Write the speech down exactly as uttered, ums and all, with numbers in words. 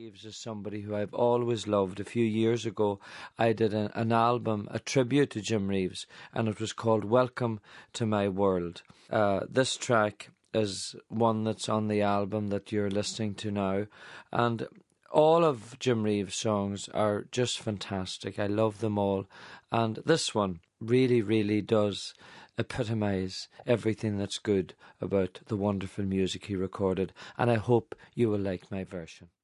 Reeves is somebody who I've always loved. A few years ago, I did an, an album, a tribute to Jim Reeves, and it was called Welcome to My World. Uh, this track is one that's on the album that you're listening to now, and all of Jim Reeves' songs are just fantastic. I love them all, and this one really, really does epitomise everything that's good about the wonderful music he recorded, and I hope you will like my version.